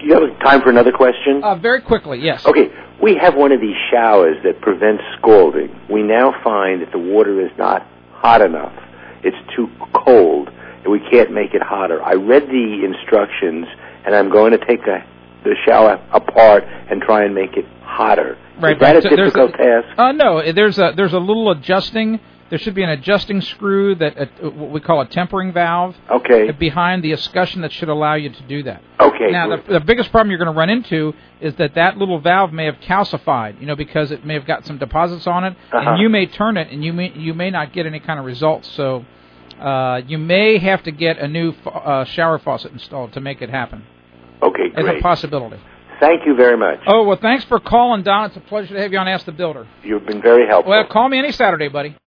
you have time for another question? Very quickly, yes. Okay, we have one of these showers that prevents scalding. We now find that the water is not hot enough. It's too cold, and we can't make it hotter. I read the instructions, and I'm going to take the shower apart and try and make it hotter. Right, is that a difficult task? No, there's a little adjusting. There should be an adjusting screw that what we call a tempering valve. Okay. Behind the escutcheon that should allow you to do that. Okay. Now the biggest problem you're going to run into is that little valve may have calcified, because it may have got some deposits on it, and you may turn it, and you may not get any kind of results. So you may have to get a new shower faucet installed to make it happen. Okay, great. It's a possibility. Thank you very much. Oh, well, thanks for calling, Don. It's a pleasure to have you on Ask the Builder. You've been very helpful. Well, call me any Saturday, buddy.